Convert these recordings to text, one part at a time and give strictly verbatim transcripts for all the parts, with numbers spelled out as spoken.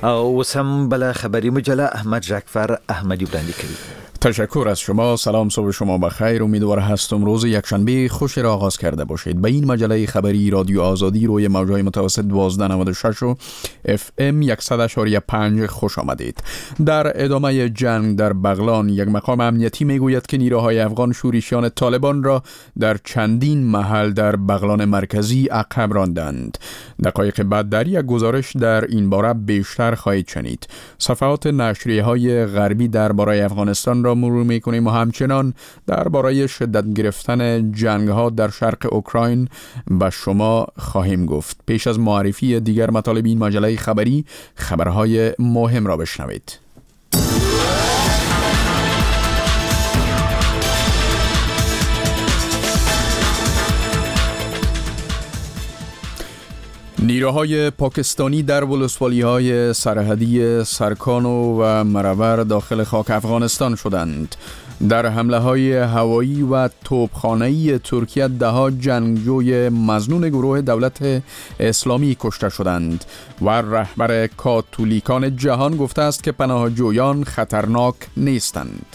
اوس هم بله خبری مجله احمد جعفر احمدی وړاندې کړي. تشکر از شما. سلام، صبح شما بخیر. امیدوار هستم روز یکشنبه خوش را آغاز کرده باشید. به این مجله خبری رادیو آزادی روی موجهای متوسط دوازده نود و شش و اف ام صد و پنج خوش آمدید. در ادامه جنگ در بغلان یک مقام امنیتی میگوید که نیروهای افغان شورشیان طالبان را در چندین محل در بغلان مرکزی عقب راندند. دقایق بعد در یک گزارش در این باره بیشتر خواهید شنید. صفحات نشریه های غربی درباره افغانستان را مرور میکنیم و همچنان درباره شدت گرفتن جنگ ها در شرق اوکراین به شما خواهیم گفت. پیش از معرفی دیگر مطالب این مجله خبری، خبرهای مهم را بشنوید. نیروهای پاکستانی در ولسوالی‌های سرحدی سرکانو و مرور داخل خاک افغانستان شدند. در حمله‌های هوایی و توپخانه‌ای ترکیه ده‌ها جنگجوی مظنون گروه دولت اسلامی کشته شدند و رهبر کاتولیکان جهان گفته است که پناهجویان خطرناک نیستند.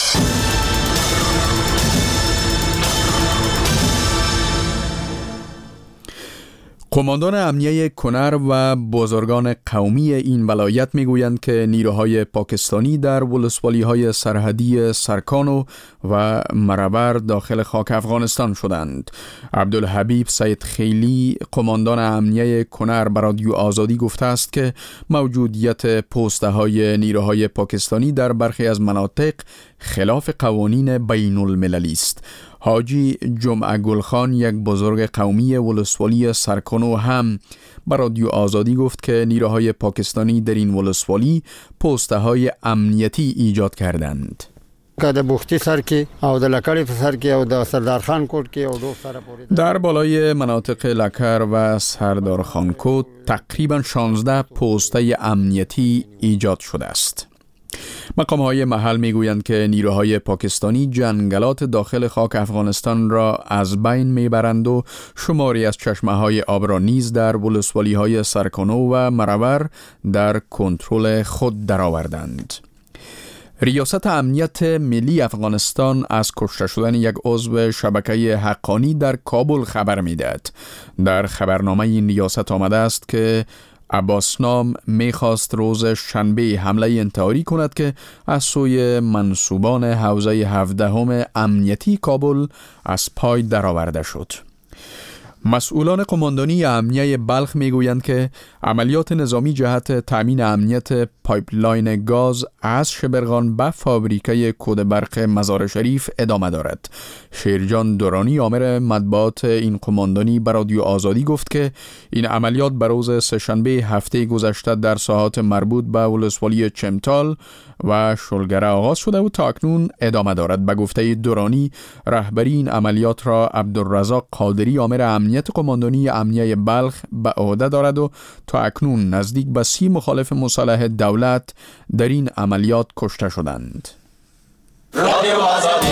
قماندان امنیه کنر و بزرگان قومی این ولایت میگویند که نیروهای پاکستانی در ولسوالی‌های سرحدی سرکانو و مرور داخل خاک افغانستان شدند. عبدالحبیب سید خیلی قماندان امنیه کنر به رادیو آزادی گفته است که موجودیت پوسته‌های نیروهای پاکستانی در برخی از مناطق خلاف قوانین بین المللی است. حاجی جمعه گلخان، یک بزرگ قومی ولسوالی سرکانو، هم به رادیو آزادی گفت که نیروهای پاکستانی در این ولسوالی پوسته های امنیتی ایجاد کردند. در بالای مناطق لکر و سردارخان کوت تقریبا شانزده پوسته امنیتی ایجاد شده است. مقام‌های محل میگویند که نیروهای پاکستانی جنگلات داخل خاک افغانستان را از بین میبرند و شماری از چشمه‌های آب را نیز در ولسوالی‌های سرکانو و مرور در کنترل خود درآوردند. ریاست امنیت ملی افغانستان از کشته شدن یک عضو شبکه حقانی در کابل خبر میدهد. در خبرنامه این ریاست آمده است که عباس نام میخواست روز شنبه حمله انتحاری کند که از سوی منصوبان حوزه هفدهم امنیتی کابل از پای درآورده شد. مسئولان قماندانی امنیه بلخ میگویند که عملیات نظامی جهت تامین امنیت پایپلاین گاز از شبرغان به فابریکه کود برق مزار شریف ادامه دارد. شیرجان دورانی، آمر مطبوعات این قماندانی، به رادیو آزادی گفت که این عملیات به روز سه‌شنبه هفته گذشته در ساحات مربوط به ولسوالی چمتال و شلگره آغاز شده و تا اکنون ادامه دارد. به گفته دورانی، رهبری این عملیات را عبدالرزاق قادری، آمر امنیت قماندانی امنیه بلخ، به عهده دارد و تا اکنون نزدیک به سی مخالف مصالح دولت در این عملیات کشته شدند. رادیو آزادی.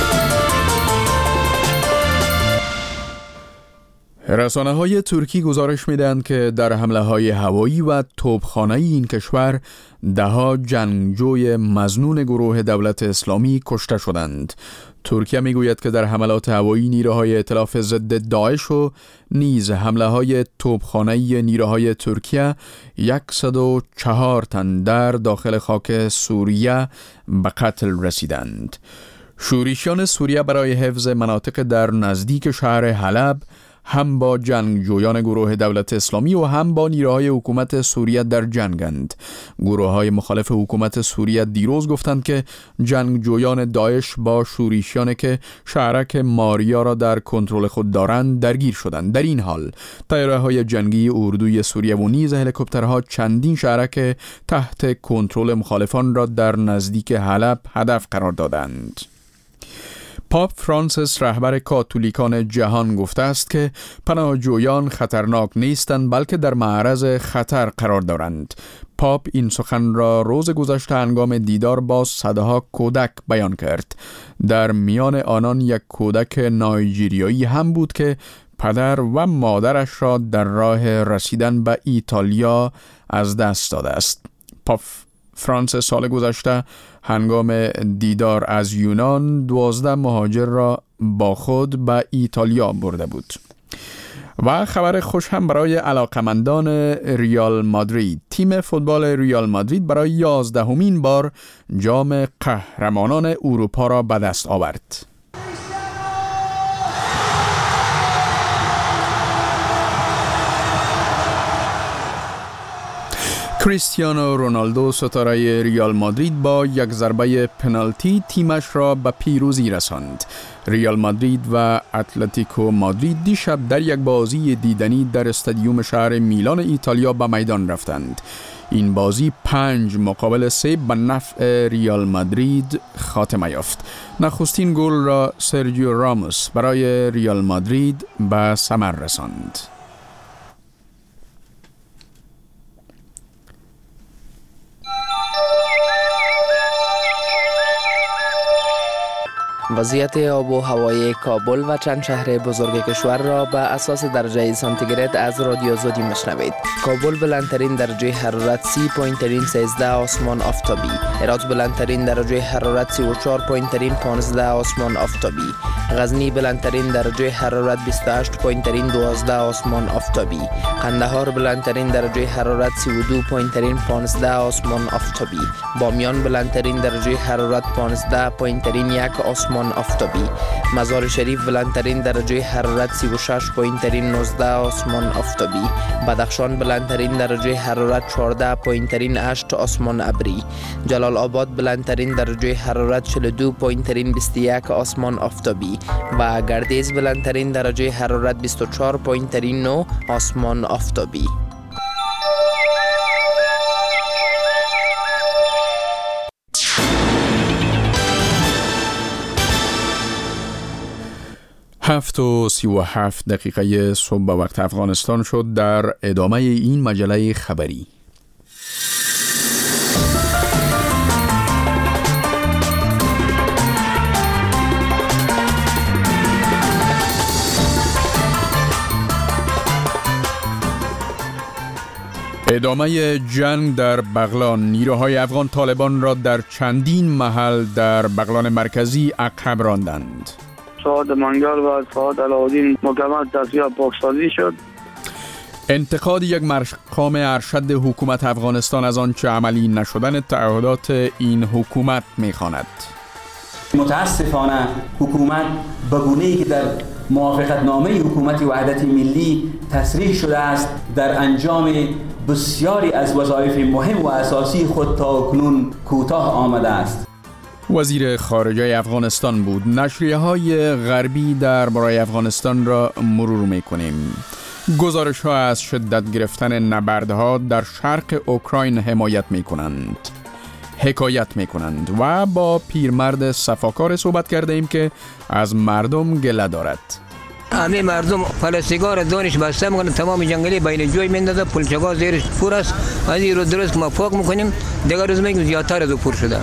رسانه های ترکی گزارش میدهند که در حمله های هوایی و توپخانه‌ای این کشور ده‌ها جنگجوی مظنون گروه دولت اسلامی کشته شدند. ترکیه میگوید که در حملات هوایی نیروهای ائتلاف ضد داعش و نیز حمله های توپخانه‌ای نیروهای ترکیه صد و چهار تن در داخل خاک سوریه به قتل رسیدند. شورشیان سوریه برای حفظ مناطق در نزدیک شهر حلب هم با جنگجویان گروه دولت اسلامی و هم با نیروهای حکومت سوریه در جنگند. گروه‌های مخالف حکومت سوریه دیروز گفتند که جنگجویان داعش با شورشیانی که شهرک ماریا را در کنترل خود دارند درگیر شدند. در این حال طیاره‌های جنگی اردوی سوریه و نیز هلیکوپترها چندین شهرک تحت کنترل مخالفان را در نزدیک حلب هدف قرار دادند. پاپ فرانسیس، رهبر کاتولیکان جهان، گفته است که پناهجویان خطرناک نیستند بلکه در معرض خطر قرار دارند. پاپ این سخن را روز گذشته هنگام دیدار با صدها کودک بیان کرد. در میان آنان یک کودک نایجیریایی هم بود که پدر و مادرش را در راه رسیدن به ایتالیا از دست داده است. پاپ فرانس سال گذشته هنگام دیدار از یونان دوازده مهاجر را با خود به ایتالیا برده بود. و خبر خوش هم برای علاقمندان ریال مادرید. تیم فوتبال ریال مادرید برای یازدهمین بار جام قهرمانان اروپا را به دست آورد. کریستیانو رونالدو ستاره ریال مادرید با یک ضربه پنالتی تیمش را به پیروزی رساند. ریال مادرید و اتلتیکو مادرید دیشب در یک بازی دیدنی در استادیوم شهر میلان ایتالیا به میدان رفتند. این بازی پنج مقابل سه به نفع ریال مادرید خاتمه یافت. نخستین گل را سرجیو راموس برای ریال مادرید به ثمر رساند. وضعیت آب و هوای کابل و چند شهر بزرگ کشور را به اساس درجه سانتیگراد از رادیو آزادی مشنوید. کابل بلندترین درجه حرارت سی و سیزده آسمان آفتابی. هرات بلندترین درجه حرارت سی و چهار و پانزده آسمان آفتابی. غزنی بلندترین درجه حرارت بیست و هشت و دوازده آسمان آفتابی. قندهار بلندترین درجه حرارت سی و دو و پانزده آسمان آفتابی. بامیان بلندترین درجه حرارت پانزده و یک آسمان آفتابی. مزار شریف بلندترین درجه حرارت سی و شش و نوزده آسمان آفتابی. بدخشان بلندترین درجه حرارت چهارده و هشت آسمان ابری. جلال آباد بلندترین درجه حرارت چهل و دو و بیست و یک آسمان آفتابی و گردیز بلندترین درجه حرارت بیست و چهار و نه آسمان آفتابی. هفت و سی و هفت دقیقه صبح به وقت افغانستان شد. در ادامه این مجله خبری ادامه جنگ در بغلان. نیروهای افغان طالبان را در چندین محل در بغلان مرکزی عقب راندند. سعاد منگل و سعاد علاءالدین مکمل تصفیه پاکسازی شد. انتقاد یک مقام ارشد حکومت افغانستان از آنچه عملی نشدن تعهدات این حکومت می‌خواند. متاسفانه حکومت به گونه‌ای که در موافقتنامه حکومت وحدت ملی تصریح شده است در انجام بسیاری از وظایف مهم و اساسی خود تا اکنون کوتاه آمده است. وزیر خارجه افغانستان بود. نشریه‌های غربی در برای افغانستان را مرور می‌کنیم. گزارش‌ها از شدت گرفتن نبردها در شرق اوکراین حمایت می‌کنند. حکایت می‌کنند و با پیرمرد صفاکار صحبت کرده ایم که از مردم گله دارد. همه مردم پلاستیک‌ها را دانش بسته می‌کنند، تمام جنگلی بین جوی میندازه، پلچه‌ها زیرش پر است. از این رو درست ما پاک می‌کنیم، دیگر روز میگیم زیادتر از پر شده.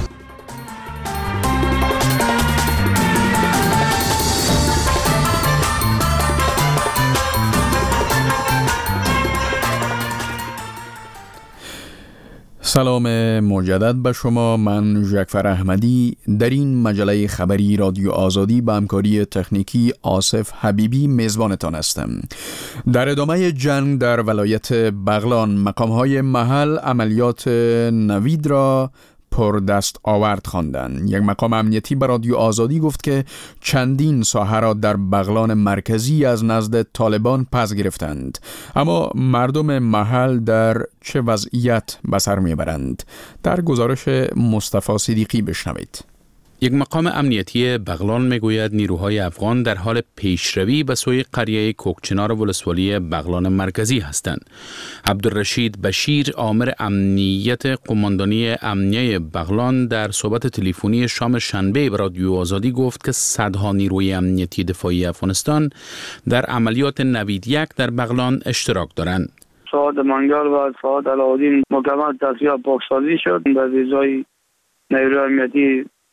سلام مجدد به شما. من جعفر احمدی در این مجله خبری رادیو آزادی با همکاری تکنیکی آصف حبیبی میزبانتان هستم. در ادامه جنگ در ولایت بغلان مقام‌های محل عملیات نوید را پر دست آورد خواندند. یک مقام امنیتی به رادیو آزادی گفت که چندین ساحه را در بغلان مرکزی از نزد طالبان پس گرفتند، اما مردم محل در چه وضعیت به سر میبرند؟ در گزارش مصطفی صدیقی بشنوید. یک مقام امنیتی بغلان میگوید نیروهای افغان در حال پیشروی به سوی قریه کوکچنار ولسوالی بغلان مرکزی هستند. عبدالرشید بشیر آمر امنیت قماندانی امنیه بغلان در صحبت تلفنی شام شنبه به رادیو آزادی گفت که صدها نیروی امنیتی دفاعی افغانستان در عملیات نوید یک در بغلان اشتراک دارند. سعاد منگل و سعاد علاءالدین مکمل تصفیه پاکسازی شد. در ویزای نیروی امنیتی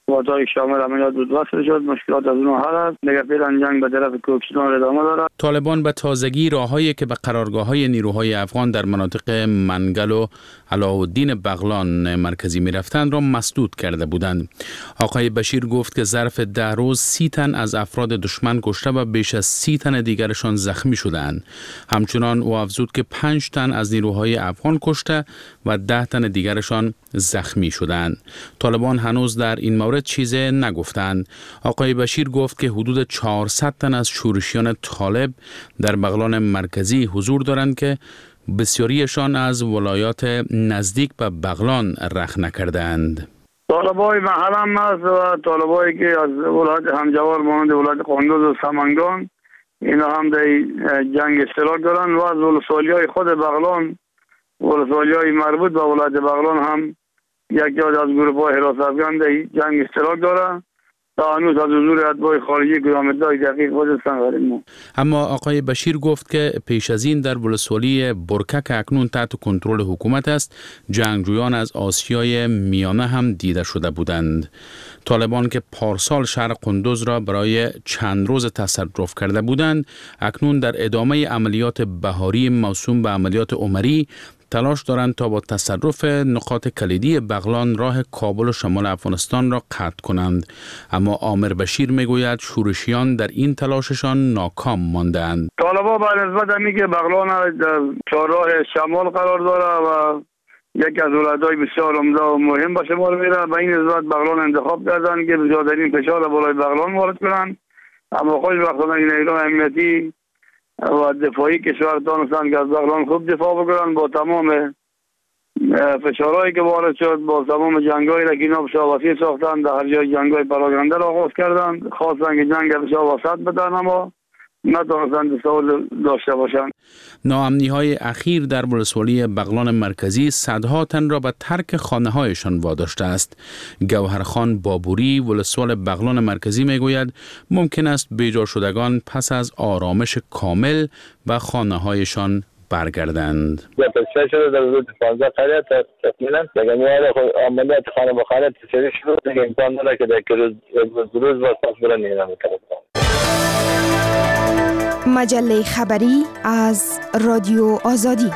قوات‌های شامل عملیات بود وصل شد، مشکلات از اون حل است. دیگه فعلا جنگ به طرف کوکچنار ادامه دارد. طالبان به تازگی راههایی که به قرارگاه‌های نیروهای افغان در مناطق منگل و علاءالدین بغلان مرکزی می‌رفتند را مسدود کرده بودند. آقای بشیر گفت که ظرف ده روز سی تن از افراد دشمن کشته و بیش از سی تن دیگرشان زخمی شدند. همچنان او افزود که پنج تن از نیروهای افغان کشته و ده تن دیگرشان زخمی شدند. طالبان هنوز در این مورد چیزی نگفتند. آقای بشیر گفت که حدود چهارصد تن از شورشیان طالب در بغلان مرکزی حضور دارند که بسیاریشان از ولایات نزدیک به بغلان رخ نکردند. طالبای محل هم هست و طالبایی که از ولایت همجوار مانند ولایت قندوز و سمنگان اینا هم در جنگ اشتراک دارن و از ولسوالی های خود بغلان ولسوالی های مربوط به ولایت بغلان هم یک جا از گروه های حراس افغان در جنگ اشتراک داره. تا هنوز از حضور اتباع خارجی کدامدهای دقیق خودستان غریم. اما آقای بشیر گفت که پیش از این در ولسوالی برکک اکنون تحت کنترل حکومت است، جنگجویان از آسیای میانه هم دیده شده بودند. طالبان که پارسال شهر قندوز را برای چند روز تصرف کرده بودند، اکنون در ادامه عملیات بهاری موسوم به عملیات عمری تلاش دارند تا با تصرف نقاط کلیدی بغلان راه کابل و شمال افغانستان را قطع کنند. اما عامر بشیر میگوید شورشیان در این تلاششان ناکام ماندند. طالبان به نسبت همی که بغلان در چهارراه شمال قرار داره و یکی از ولایت‌های بسیار عمده و مهم به شمار میره، به این نسبت بغلان انتخاب کردند که بزرگترین فشار بالای بغلان وارد کنند. اما خوشبختانه این نیروهای امنیتی و دفاعی کشور دانستند که از بغلان خوب دفاع بکنند. با تمام فشارهایی که وارد شد، با تمام جنگایی را که اینا بسیار وسیع ساختند، در هر جای جنگای پراگنده را آغاز کردند، خواستند که جنگ بسیار وسط بدن اما نتوانستند دستاورد داشته باشند. ناامنی های اخیر در ولسوالی بغلان مرکزی صدها تن را به ترک خانه هایشان واداشته است. گوهرخان بابوری ولسوال بغلان مرکزی میگوید ممکن است بیجا شدگان پس از آرامش کامل به خانه هایشان برگردند. یا پسیار شده در حدود پانزده قریه تا تکمیلا دیگه میاد عملیات خانه به خانه تسری شروع دیگه امکان داره که در روز روز با ساس برن نیرم میکنه. مجله خبری از رادیو آزادی.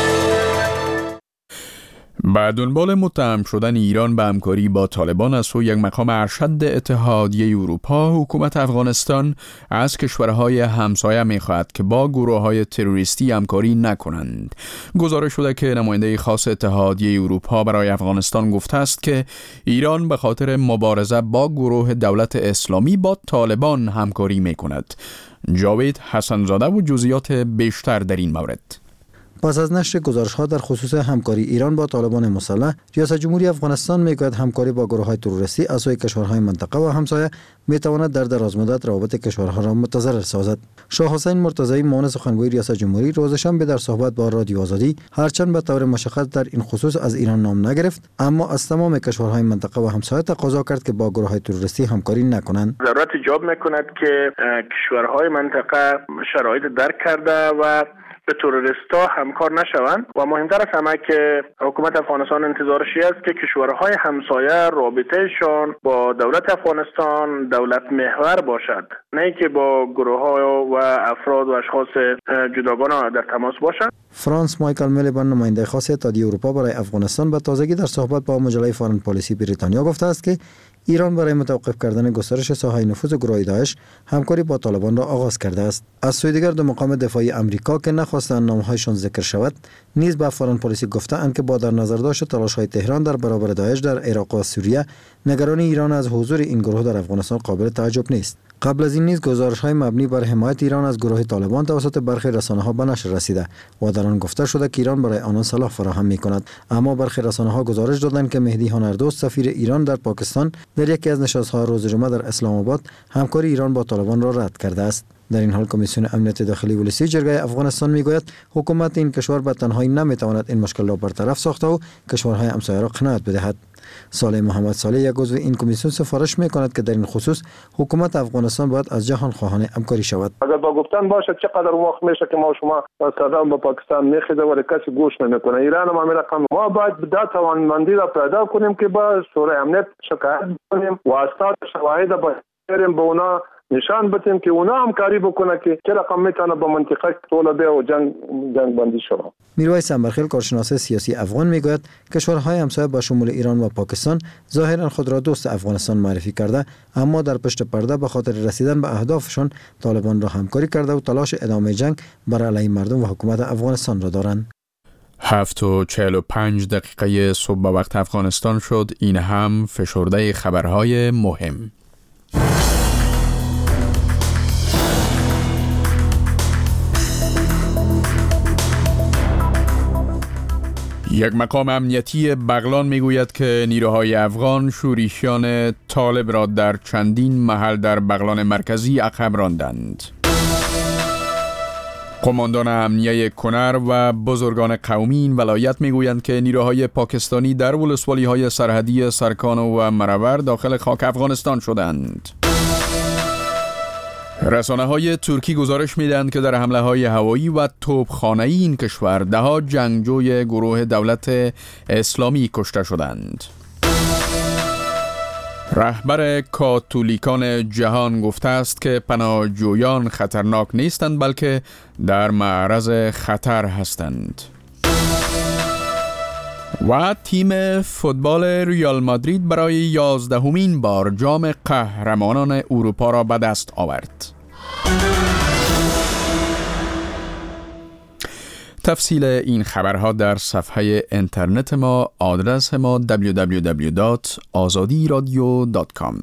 به دنبال متهم شدن ایران به همکاری با طالبان از سوی یک مقام ارشد اتحادیه اروپا، حکومت افغانستان از کشورهای همسایه می‌خواهد که با گروه‌های تروریستی همکاری نکنند. گزارش شده که نماینده خاص اتحادیه اروپا برای افغانستان گفته است که ایران به خاطر مبارزه با گروه دولت اسلامی با طالبان همکاری می‌کند. جاوید حسن‌زاده و جزئیات بیشتر در این مورد. پس از نشر گزارش‌ها در خصوص همکاری ایران با طالبان مسلح، ریاست جمهوری افغانستان می‌گوید همکاری با گروه‌های تروریستی از سوی کشورهای منطقه و همسایه می‌تواند در درازمدت روابط کشورها را متضرر سازد. شاه حسین مرتضوی معاون سخنگوی ریاست جمهوری روز شنبه در صحبت با رادیو آزادی هرچند به طور مشخص در این خصوص از ایران نام نگرفت، اما از تمام کشورهای منطقه و همسایه تقاضا کرد که با گروه‌های تروریستی همکاری نکنند. ضرورت ایجاب می‌کند که کشورهای منطقه شرایط درک کرده و به تروریستا همکار نشوند و مهمتر از همه که حکومت افغانستان انتظارشی است که کشورهای همسایه رابطهشان با دولت افغانستان دولت محور باشد، نه که با گروه‌ها و افراد و اشخاص جداگانه در تماس باشند. فرانس مایکل میلیبان نماینده خاص اتحادیه اروپا برای افغانستان به تازگی در صحبت با مجله فارن پالیسی بریتانیا گفته است که ایران برای متوقف کردن گسترش ساحه نفوذ گروه داعش همکاری با طالبان را آغاز کرده است. از سوی دیگر دو مقام دفاعی آمریکا که نخواستند نامهایشان ذکر شود، نیز به فارن پالیسی گفته‌اند که با در نظر داشت تلاش‌های تهران در برابر داعش در عراق و سوریه، نگرانی ایران از حضور این گروه در افغانستان قابل تعجب نیست. قبل از این نیز گزارش‌های مبنی بر حمایت ایران از گروه طالبان توسط برخی رسانه‌ها به نشر رسیده و در آن گفته شده که ایران برای آنان سلاح فراهم می‌کند. اما برخی رسانه‌ها گزارش دادند که مهدی هنردوست سفیر ایران در پاکستان در یکی از نشست‌ها روز جمعه در اسلام آباد همکاری ایران با طالبان را رد کرده است. در این حال کمیسیون امنیت داخلی ولسی جرگه افغانستان میگوید حکومت این کشور به تنهایی نمیتواند این مشکل را برطرف ساخته و کشورهای همسایه را قناعت بدهد. صالح محمد صالح یک عضو این کمیسیون سفارش میکند که در این خصوص حکومت افغانستان باید از جهان خواهان همکاری شود. اگر با گفتن باشد چقدر وقت میشه که ما شما صدام به پاکستان میخیده ولی کسی گوش نمیکنه. ایران هم همین رقم. ما باید دا توانمندی را پیدا کنیم که با شورای امنیت شکایت کنیم و اسناد شواهد با بریم به اونا نشان بدیم که اونا همکاری بکنه که چه رقم میتونه به منطقه طولبه و جنگ جنگ بندی شود. میرویس انبرخیل کارشناس سیاسی افغان میگوید کشورهای همسایه با شمول ایران و پاکستان ظاهرا خود را دوست افغانستان معرفی کرده، اما در پشت پرده به خاطر رسیدن به اهدافشان طالبان را همکاری کرده و تلاش ادامه جنگ بر علیه مردم و حکومت افغانستان را دارند. هفت و چهل و پنج دقیقه صبح به وقت افغانستان شد. این هم فشرده خبرهای مهم. یک مقام امنیتی بغلان میگوید که نیروهای افغان شورشیان طالب را در چندین محل در بغلان مرکزی عقب راندند. قماندان امنیه کنر و بزرگان قومی این ولایت میگویند که نیروهای پاکستانی در ولسوالی‌های سرحدی سرکانو و مرور داخل خاک افغانستان شدند. رسانه های ترکی گزارش میدهند که در حمله های هوایی و توپخانه‌ای این کشور ده‌ها جنگجوی گروه دولت اسلامی کشته شدند. رهبر کاتولیکان جهان گفته است که پناهجویان خطرناک نیستند بلکه در معرض خطر هستند. و تیم فوتبال ریال مادرید برای یازدهمین بار جام قهرمانان اروپا را به دست آورد. تفصیل این خبرها در صفحه اینترنت ما، آدرس ما دبلیو دبلیو دبلیو دات آزادی رادیو دات کام.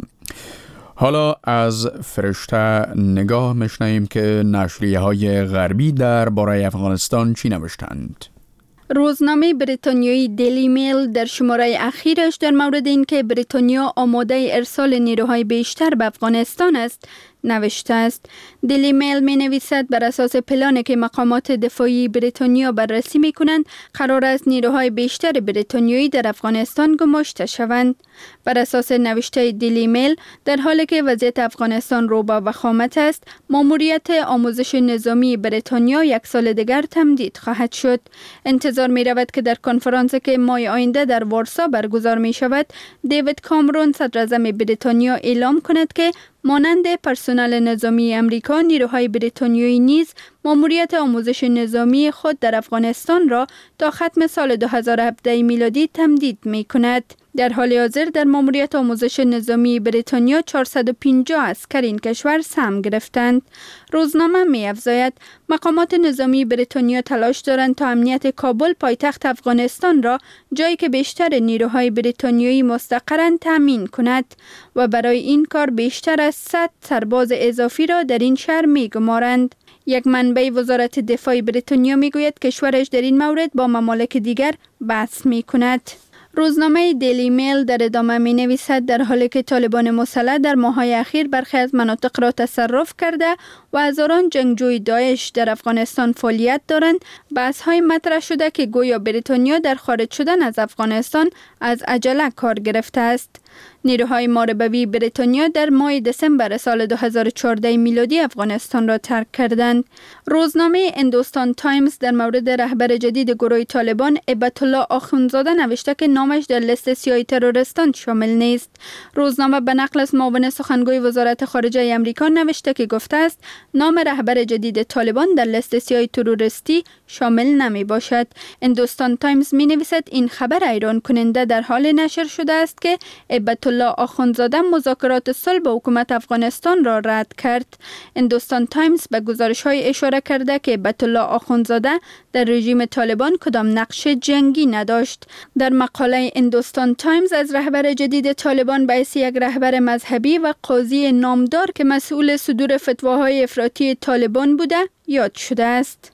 حالا از فرشته نگاه میشنویم که نشریه های غربی در باره افغانستان چی نوشتند. روزنامه بریتانیایی دیلی میل در شماره اخیرش در مورد اینکه بریتانیا آماده ارسال نیروهای بیشتر به افغانستان است نوشته است. دیلی میل می نویسد بر اساس پلانی که مقامات دفاعی بریتانیا بررسی می کنند قرار است نیروهای بیشتر بریتانیایی در افغانستان گماشته شوند. بر اساس نوشته دیلی میل در حالی که وضعیت افغانستان رو با وخامت است، ماموریت آموزش نظامی بریتانیا یک سال دیگر تمدید خواهد شد. انتظار می رود که در کنفرانسی که ماه آینده در وارسا برگزار می شود، دیوید کامرون صدر اعظم بریتانیا اعلام کند که مانند پرسنل نظامی امریکا، نیروهای بریتانیایی نیز ماموریت آموزش نظامی خود در افغانستان را تا ختم سال دو هزار و هفده میلادی تمدید می کند. در حال حاضر در ماموریت آموزش نظامی بریتانیا چهارصد و پنجاه عسکر این کشور سهم گرفتند. روزنامه می افزاید مقامات نظامی بریتانیا تلاش دارند تا امنیت کابل پایتخت افغانستان را، جایی که بیشتر نیروهای بریتانیایی مستقرند، تامین کند و برای این کار بیشتر از صد سرباز اضافی را در این شهر می گمارند. یک منبع وزارت دفاع بریتانیا می گوید کشورش در این مورد با ممالک دیگر بحث می کند. روزنامه دیلی میل در ادامه می نویسد در حالی که طالبان مسلح در ماه‌های اخیر برخی از مناطق را تصرف کرده و هزاران جنگجوی داعش در افغانستان فعالیت دارند، بحث‌های مطرح شده که گویا بریتانیا در خارج شدن از افغانستان از عجله کار گرفته است. نیروهای ماربوی بریتانیا در ماه دسامبر سال دو هزار و چهارده میلادی افغانستان را ترک کردند. روزنامه هندوستان تایمز در مورد رهبر جدید گروه طالبان هیبت الله آخوندزاده نوشته که نامش در لیست سیاه تروریستان شامل نیست. روزنامه به نقل از معاون سخنگوی وزارت خارجه آمریکا نوشته که گفته است نام رهبر جدید طالبان در لیست سیاه تروریستی شامل نمی باشد. هندوستان تایمز می نویسد این خبر حیران کننده در حال نشر شده است که هیبت الله آخوندزاده مذاکرات صلح با حکومت افغانستان را رد کرد. هندوستان تایمز به گزارش‌های اشاره کرده که هیبت الله آخوندزاده در رژیم طالبان کدام نقش جنگی نداشت. در مقاله هندوستان تایمز از رهبر جدید طالبان به حیث یک رهبر مذهبی و قاضی نامدار که مسئول صدور فتواهای افراطی طالبان بوده یاد شده است.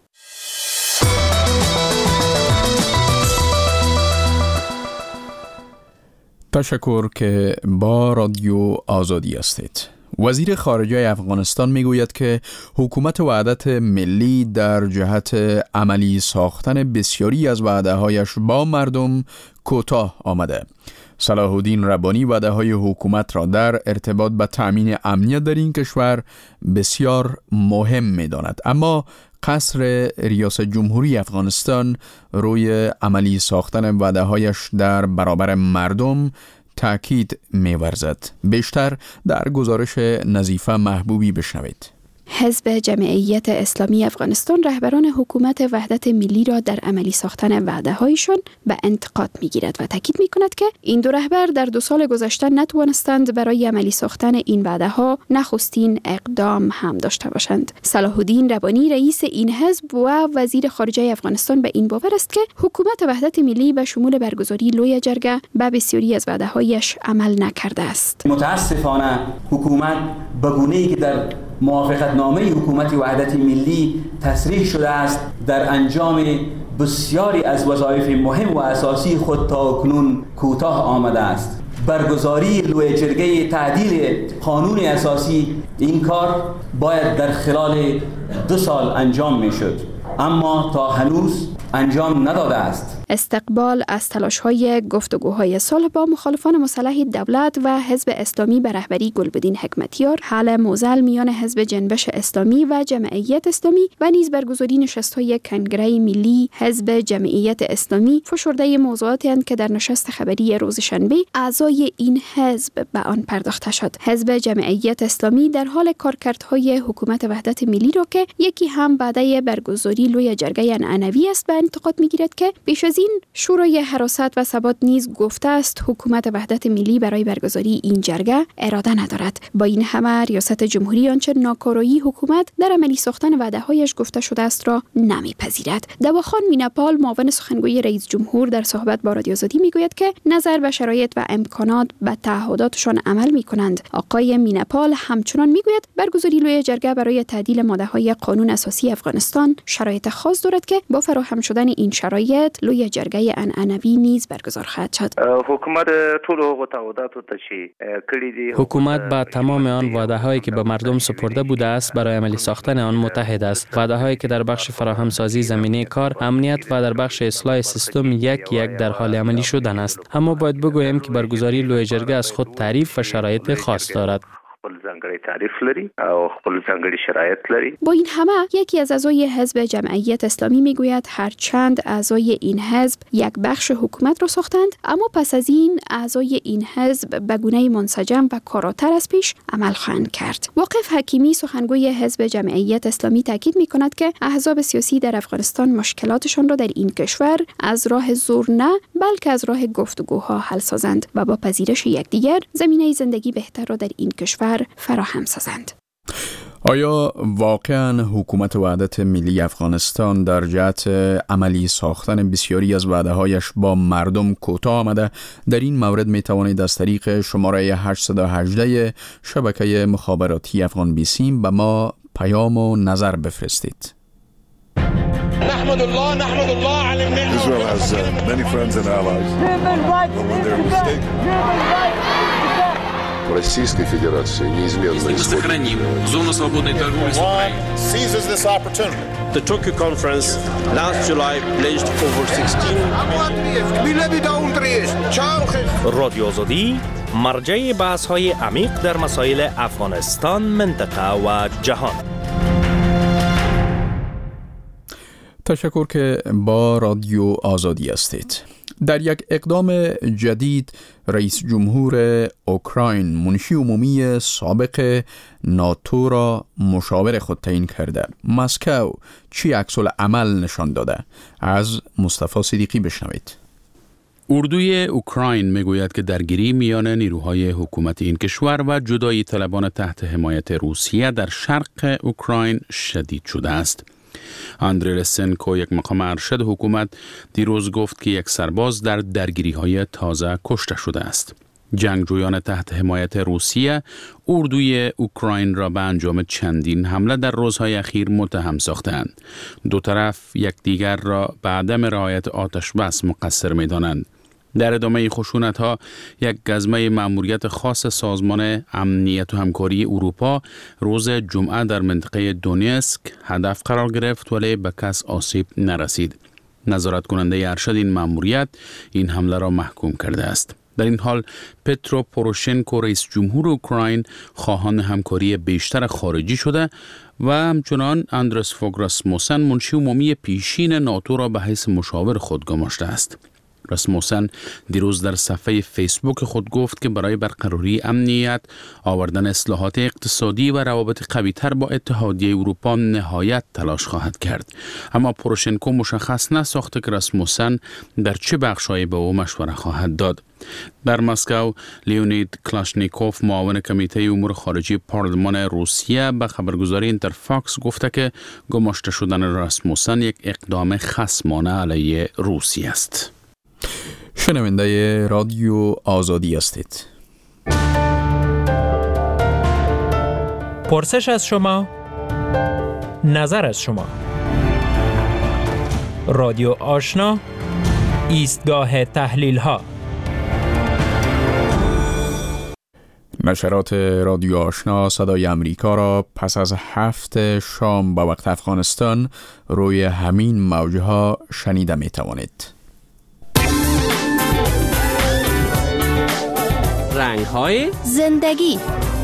تشکر که با رادیو آزادی هستید. وزیر خارجه افغانستان میگوید که حکومت وحدت ملی در جهت عملی ساختن بسیاری از وعده‌هایش با مردم کوتاه آمده. صلاح الدین ربانی وعده‌های حکومت را در ارتباط به تأمین امنیت در این کشور بسیار مهم می‌داند، اما قصر ریاست جمهوری افغانستان روی عملی ساختن وعده‌هایش در برابر مردم تأکید می‌ورزد. بیشتر در گزارش نظیفه محبوبی بشنوید. حزب جمعیت اسلامی افغانستان رهبران حکومت وحدت ملی را در عملی ساختن وعده‌هایشان به انتقاد می‌گیرد و تاکید می‌کند که این دو رهبر در دو سال گذشته نتوانستند برای عملی ساختن این وعده‌ها نخستین اقدام هم داشته باشند. صلاح الدین ربانی رئیس این حزب و وزیر خارجه افغانستان به این باور است که حکومت وحدت ملی به شمول برگزاری لوی جرگه به بسیاری از وعده‌هایش عمل نکرده است. متاسفانه حکومت به گونه‌ای که در موافقتنامه حکومت وحدت ملی تصریح شده است در انجام بسیاری از وظایف مهم و اساسی خود تا اکنون کوتاه آمده است. برگزاری لوی جرگه تعدیل قانون اساسی این کار باید در خلال دو سال انجام می شد، اما تا هنوز انجام نداده است. استقبال از تلاش‌های گفتگوهای صلح با مخالفان مسلح دولت و حزب اسلامی به رهبری گلبدین حکمتیار، حل موزل میان حزب جنبش اسلامی و جمعیت اسلامی و نیز برگزاری نشست‌های کنگره ملی حزب جمعیت اسلامی فشرده موضوعاتی اند که در نشست خبری روز شنبه اعضای این حزب به آن پرداخته شد. حزب جمعیت اسلامی در حال کارکردهای حکومت وحدت ملی را که یکی هم بعد برگزاری لوی جرگه عنعنوی است به انتقاد می‌گیرد که بیش از این شورای حراست و ثبات نیز گفته است حکومت وحدت ملی برای برگزاری این جرگه اراده ندارد. با این همه ریاست جمهوری آنچه ناکارایی حکومت در عملی ساختن وعده‌هایش گفته شده است را نمیپذیرد. دواخان میناپال معاون سخنگوی رئیس جمهور در صحبت با رادیو آزادی میگوید که نظر به شرایط و امکانات به تعهداتشان عمل میکنند. آقای میناپال همچنان میگوید برگزاری لوی جرگه برای تعدیل ماده‌های قانون اساسی افغانستان شرایط خاص دارد که با فراهم شدن این شرایط لوی جرگه عنعنوی نیز برگزار خواهد شد. حکومت ټول هغه تعهداتو ته چې کړي دي حکومت با تمام آن وعده‌هایی که به مردم سپرده بوده است برای عملی ساختن آن متحد است. وعده‌هایی که در بخش فراهم سازی زمینه کار، امنیت و در بخش اصلاح سیستم یک یک در حال عملی شدن است. اما باید بگویم که برگزاری لوی جرگه از خود تعریف و شرایط خاص دارد. تعریف لري او خپل ځانګړي شرایط لري. با این همه یکی از اعضای حزب جمعیت اسلامی میگوید هرچند اعضای این حزب یک بخش حکومت را ساختند، اما پس از این اعضای این حزب به گونه منسجم و کاراتر از پیش عمل خواهند کرد. واقف حکیمی سخنگوی حزب جمعیت اسلامی تاکید میکند که احزاب سیاسی در افغانستان مشکلاتشان را در این کشور از راه زور نه بلکه از راه گفتگوها حل سازند و با پذیرش یکدیگر زمینه زندگی بهتر را در این کشور فراهم سازند. آیا واقعاً حکومت وحدت ملی افغانستان در جهت عملی ساختن بسیاری از وعده‌هایش با مردم کوتاه آمده؟ در این مورد می توانید از طریق شماره هشت یک هشت شبکه مخابراتی افغان بیسیم به ما پیام و نظر بفرستید. نحمد الله نحمد الله على النعمة. Israel has uh, many friends and allies. But when they're mistaken. Российской Федерации неизменно сохраним зону свободной торговли с Украиной. Seizes this opportunity. The Tokyo conference last July pledged over sixteen. رادیو آزادی مرجع بحث‌های عمیق در مسائل افغانستان، منطقه و جهان. تشکر که با رادیو آزادی هستید. در یک اقدام جدید رئیس جمهور اوکراین منشی عمومی سابق ناتو را مشاور خود تعیین کرده. مسکو چی عکس العمل نشان داده؟ از مصطفی صدیقی بشنوید. اردوی اوکراین میگوید که درگیری میان نیروهای حکومت این کشور و جدایی طلبان تحت حمایت روسیه در شرق اوکراین شدید شده است. اندری رسنکو، یک مقام ارشد حکومت، دیروز گفت که یک سرباز در درگیری‌های تازه کشته شده است. جنگجویان تحت حمایت روسیه اردوی اوکراین را به انجام چندین حمله در روزهای اخیر متهم ساختند. دو طرف یکدیگر را به عدم رعایت آتش بس مقصر می‌دانند. در ادامه این خشونت‌ها یک گزمه مأموریت خاص سازمان امنیت و همکاری اروپا روز جمعه در منطقه دونیسک هدف قرار گرفت ولی به کس آسیب نرسید. نظارت کننده ارشد این مأموریت این حمله را محکوم کرده است. در این حال پترو پوروشنکو رئیس جمهور اوکراین خواهان همکاری بیشتر خارجی شده و همچنان اندرس فوگ راسموسن منشی عمومی پیشین ناتو را به حیث مشاور خود گماشته است. راسموسن دیروز در صفحه فیسبوک خود گفت که برای برقراری امنیت، آوردن اصلاحات اقتصادی و روابط قوی‌تر با اتحادیه اروپا نهایت تلاش خواهد کرد. اما پوروشنکو مشخص نساخته که راسموسن در چه بخش‌هایی به او مشوره خواهد داد. در مسکو لیونید کلاشنیکوف معاون کمیته امور خارجی پارلمان روسیه به خبرگزاری اینترفاکس گفته که گماشته شدن راسموسن یک اقدام خصمانه علیه روسیه است. شنونده رادیو آزادی هستید. پرسش از شما، نظر از شما. رادیو آشنا، ایستگاه تحلیل ها. نشرات رادیو آشنا صدای امریکا را پس از هفت شام به وقت افغانستان روی همین موجه ها شنیده می توانید. رنگ های زندگی.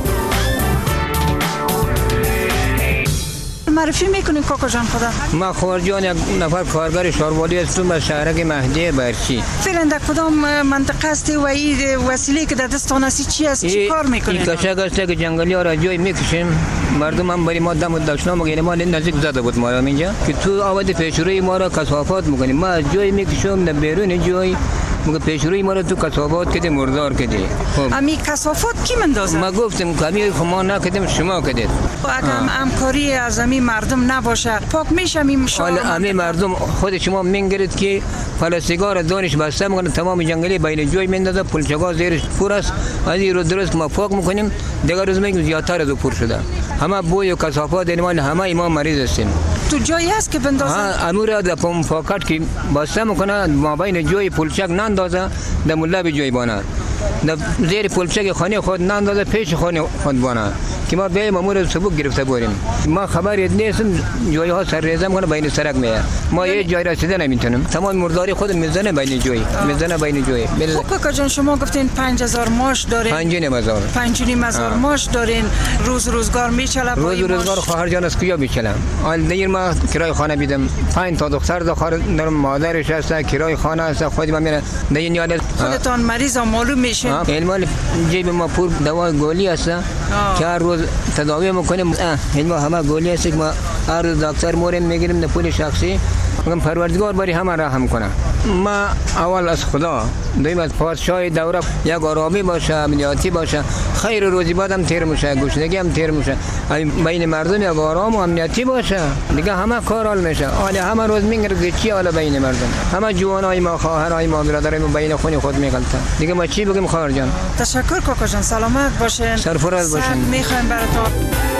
معرفی میکنین کاکا جان خدا؟ ما خورجان یک نفر کارگر شاروالی هستم از شهرک مهدی برچی. فعلا در کدام منطقه هستی و این وسیله که در دستان هستی چی است؟ چی کار میکنین؟ این کشک است که جنگلی ها را جای میکشیم. مردم هم برای ما دم و داشتنا مگه ما نزدیک زده بود ما را اینجا که تو آباد پیشروی ما را کثافات میکنیم. ما از جای میکشیم در بیرون جای مگه پیشروی ما را تو کثافات کده مردار کده. خب امی کثافات کی مندازه؟ ما گفتم که امی خما نکدیم شما کدید. اگر همکاری از امی مردم نباشه پاک میشه می مشاور. حالا امی مردم خود شما میگرید که فلسیگار دانش بسته میکنه تمام جنگلی بین جوی میندازه پلچگاه زیرش پر است. از این رو درست ما پاک میکنیم دیگر روز میگیم زیادتر از او پر شده. همه بوی و کثافات اینمان همه ما مریض هستیم. تو جایی هست که بندازه؟ ها امور در پم فاکت که بسته میکنه ما بین جوی پلچک نندازه در ملاب جوی بانه. در زیر پلچک خانه خود نندازه پیش خانه خود بانه. که ما بیایم امور سبوک گرفته بوریم. ما خبری نیستم جوی ها سر ریزه میکنه بین سرک میه. ما یه جای رسیده نمیتونیم. تمام مرداری خود میزنه بین جوی. میزنه بین جوی. خب کاکا جان شما گفتین پنج هزار ماش دارین. پنج نیم هزار. پنج نیم هزار ماش دارین. روز روزگار میچله. روز روزگار خواهر جان از کجا میچله؟ حال دیر ما کرای خانه بیدم. پنج تا دختر دختر دارم مادرش هست کرای خانه است خود ما میره. دین یاد خودتان مریض معلوم میشین. علم جیب ما پر دوا گولی است. چهار روز تداوی میکنیم. علم همه گولی است که ما هر روز دکتر مورم میگیریم در پول شخصی. میگم پروردگار بری همه رحم کنه. ما اول از خدا دویم از پادشاه دوره یک آرامی باشه امنیتی باشه خیر روزی بعدم تیر میشه گوشنگی هم تیر میشه بین مردم یک آرام و امنیتی باشه دیگه همه کار حل میشه. حالا همه روز میگرد چی حالا بین مردم همه جوانای ما خواهرای ما برادرای ما بین خونی خود میغلطه دیگه ما چی بگیم خواهر جان؟ تشکر کاکا جان سلامت باشین. سرفراز باشین. میخوایم براتون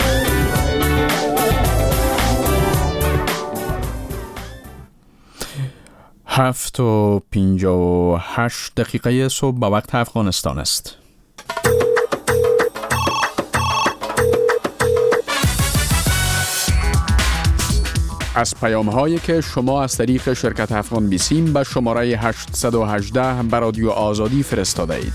هفت و پینجا و هشت دقیقه صبح به وقت افغانستان است. از پیام هایی که شما از طریق شرکت افغان بیسیم به شماره هشتصد و هجده به رادیو آزادی فرستاده اید.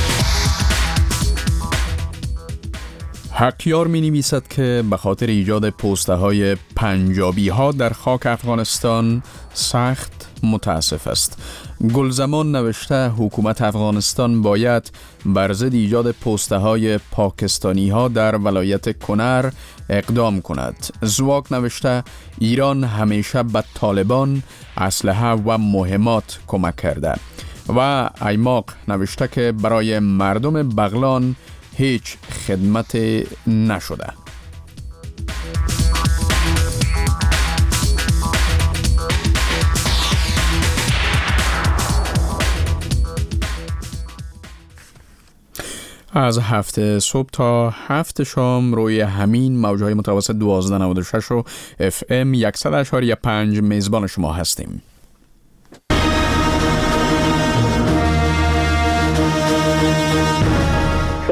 حقیار می نویسد که به خاطر ایجاد پوسته های پنجابی ها در خاک افغانستان سخت متاسف است. گلزمان نوشته حکومت افغانستان باید بر ضد ایجاد پوسته های پاکستانی ها در ولایت کنر اقدام کند. زواک نوشته ایران همیشه به طالبان اسلحه و مهمات کمک کرده. و ایماق نوشته که برای مردم بغلان هیچ خدمت نشده. از هفت صبح تا هفت شام روی همین موجهای متوسط دوازده نود و شش و اف ام صد و اشاری پنج میزبان شما هستیم.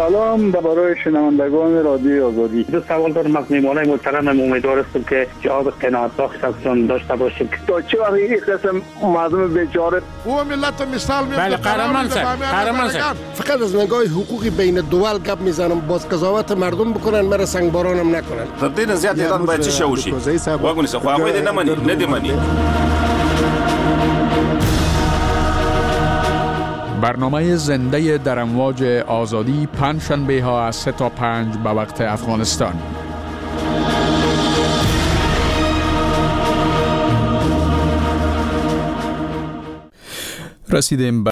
سلام برای شنوندگان رادیو آزادی. دو سوال دارم از میهمانای محترم. امیدوار هستم که جواب قناعت بخش ازشون داشته باشیم. تا چه وقت این قسم مردم بیچاره او ملت مثال میاد. بله قهرمان سر قهرمان سر فقط از نگاه حقوقی بین دول گپ میزنم. باز قضاوت مردم بکنن، مرا سنگبارانم نکنن. تدین زیاد ایران باید چه شوشی واگونی سه خواه باید نمانی ندیمانی. برنامه زنده در امواج آزادی پنجشنبه ها از سه تا پنج به وقت افغانستان. رسیدیم